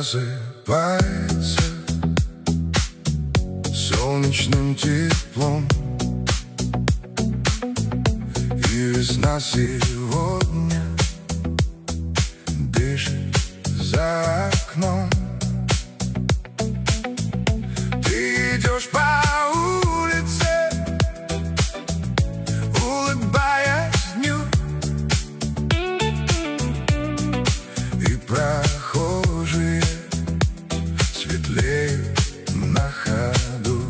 просыпается солнечным теплом, и весна сегодня дышит за окном. Ты идешь по улице, улыбаясь дню, и прохожие светлеют на ходу.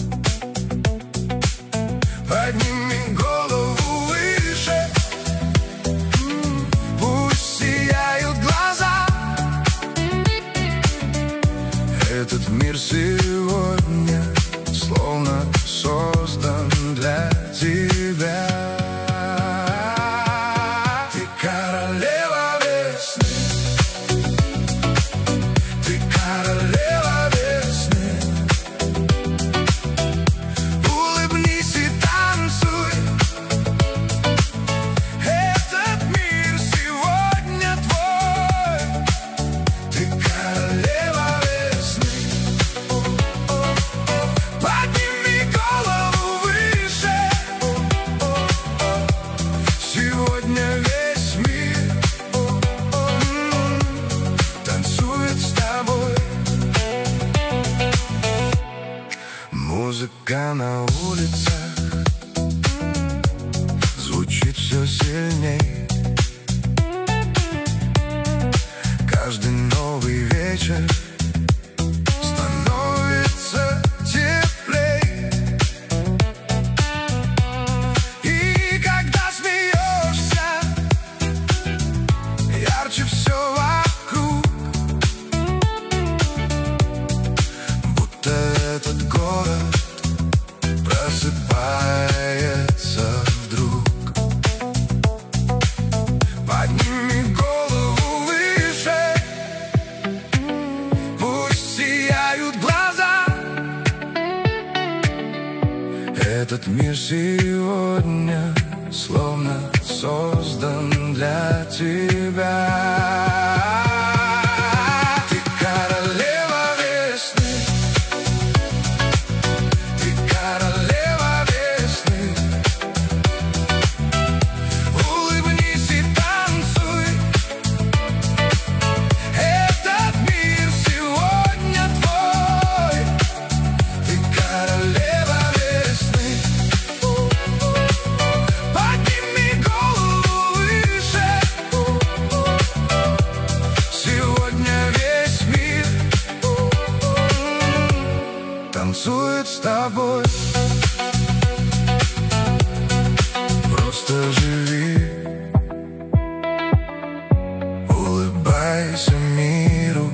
Подними голову выше, пусть сияют глаза. Этот мир сегодня словно создан для тебя. Ты королева весны, ты королева весны. Улыбнись и танцуй, этот мир сегодня твой. Ты королева весны. Подними голову выше, сегодня весь мир танцует с тобой. Музыка на улицах звучит все сильней. Каждый новый вечер становится теплей. И когда смеешься, ярче все вокруг, будто этот город просыпается вдруг. Подними голову выше, пусть сияют глаза. Этот мир сегодня словно создан для тебя. Ты королева весны, ты королева весны. Улыбнись и танцуй, этот мир сегодня твой. Ты королева весны. Подними голову выше, сегодня весь мир танцует с тобой. Просто живи, улыбайся миру.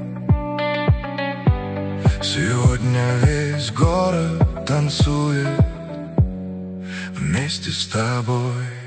Сегодня весь город танцует вместе с тобой.